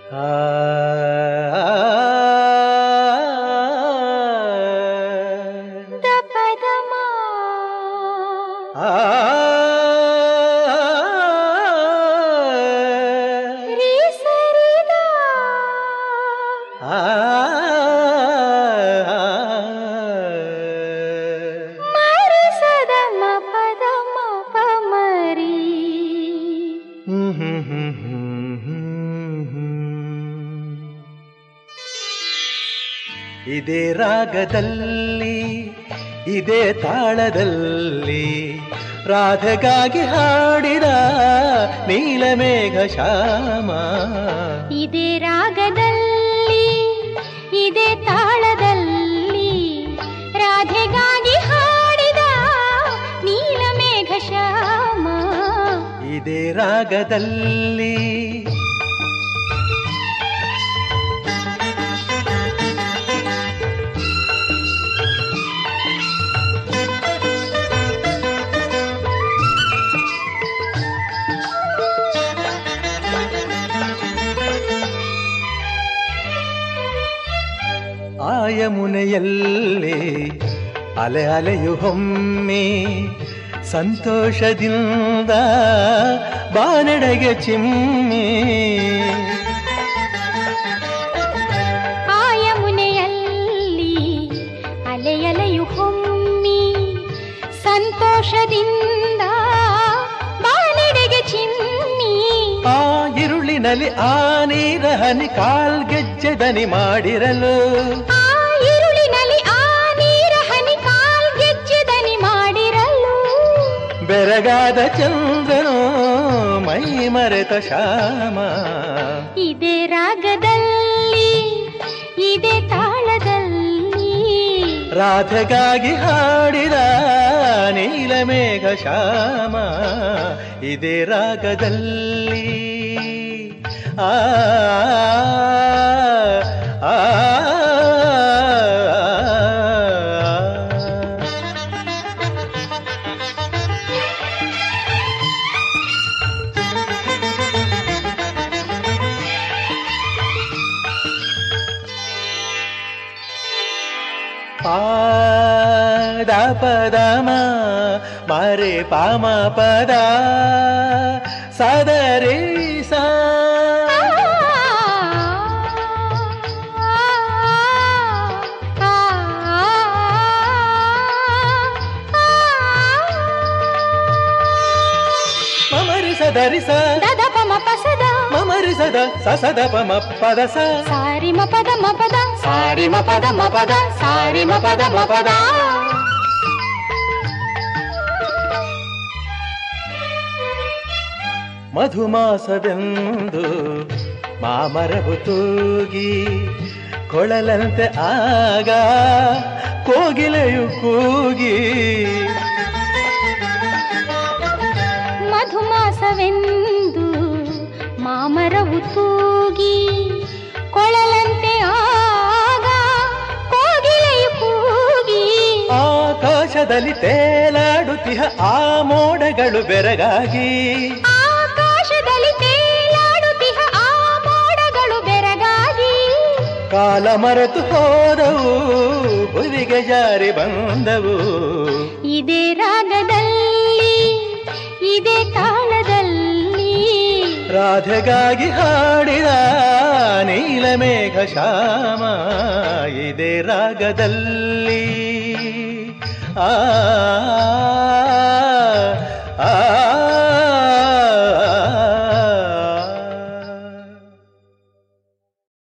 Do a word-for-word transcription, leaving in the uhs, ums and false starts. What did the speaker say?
ಇದೇ ರಾಗದಲ್ಲಿ ಇದೇ ತಾಳದಲ್ಲಿ ರಾಧೆಗಾಗಿ ಹಾಡಿದ ನೀಲಮೇಘ ಶ್ಯಾಮ. ಇದೇ ರಾಗದಲ್ಲಿ ಇದೇ ತಾಳದಲ್ಲಿ ರಾಧೆಗಾಗಿ ಹಾಡಿದ ನೀಲಮೇಘ ಶ್ಯಾಮ. ಇದೇ ರಾಗದಲ್ಲಿ ಯಮುನೆಯಲ್ಲಿ ಅಲೆ ಅಲೆಯು ಹೊಮ್ಮೆ ಸಂತೋಷದಿಂದ ಬಾನೆಡೆಗೆ ಚಿಮ್ಮಿ. ಆ ಯಮುನೆಯಲ್ಲಿ ಅಲೆ ಅಲೆಯು ಹೊಮ್ಮಿ ಸಂತೋಷದಿಂದ ಬಾನೆಡೆಗೆ ಚಿಮ್ಮಿ. ಆ ഇരുಳಿನಲ್ಲಿ ಆ ನೀರ ಹನಿ ಕಾಲ್ಗೆಜ್ಜೆ ದನಿ ಮಾಡಿರಲು. ಬೆರಗಾದ ಚಂದ್ರನೋ ಮೈ ಮರೆತ ಶ್ಯಾಮ. ಇದೇ ರಾಗದಲ್ಲಿ ಇದೇ ತಾಳದಲ್ಲಿ ರಾಧೆಗಾಗಿ ಹಾಡಿದ ನೀಲಮೇಘ ಶ್ಯಾಮ. ಇದೇ ರಾಗದಲ್ಲಿ ಆ ಆ ಪಾದ ಪದಮ ಮಾರೆ ಪಾಮ ಪದ ಸದರಿ ಸಾ. ಮಮರಿ ಸದರಿ ಸ ದದ ಪಮ ಪಸದ ಮಮರಿ ಸದ ಸಸದ ಪಮ ಪದ ಸ. ಸಾರಿ ಮ ಪದ ಮ ಪದ ಸಾರಿ ಮ ಪದ ಮ ಪದ ಸಾರಿ ಮ ಪದ ಮ ಪದ. ಮಧುಮಾಸವೆಂದು ಮಾಮರವು ತೂಗಿ ಕೊಳಲಂತೆ ಆಗ ಕೋಗಿಲೆಯು ಕೂಗಿ. ಮಧುಮಾಸವೆಂದು ಮಾಮರವು ತೂಗಿ ಕೊಳಲಂತೆ ಆಗ ಕೋಗಿಲೆಯು ಕೂಗಿ. ಆಕಾಶದಲ್ಲಿ ತೇಲಾಡುತ್ತಿಹ ಆ ಮೋಡಗಳು ಬೆರಗಾಗಿ. ಆಕಾಶದಲ್ಲಿ ತೇಲಾಡುತ್ತಿಹ ಆ ಮೋಡಗಳು ಬೆರಗಾಗಿ. ಕಾಲ ಮರೆತು ಹೋದವು ಹುಲಿಗೆ ಜಾರಿ ಬಂದವು. ಇದೇ ರಾಗದಲ್ಲಿ ಇದೇ ತಾಳದಲ್ಲಿ ರಾಧೆಗಾಗಿ ಹಾಡಿದ ನೀಲಮೇಘ ಶ್ಯಾಮ. ಇದೇ ರಾಗದಲ್ಲಿ ಆ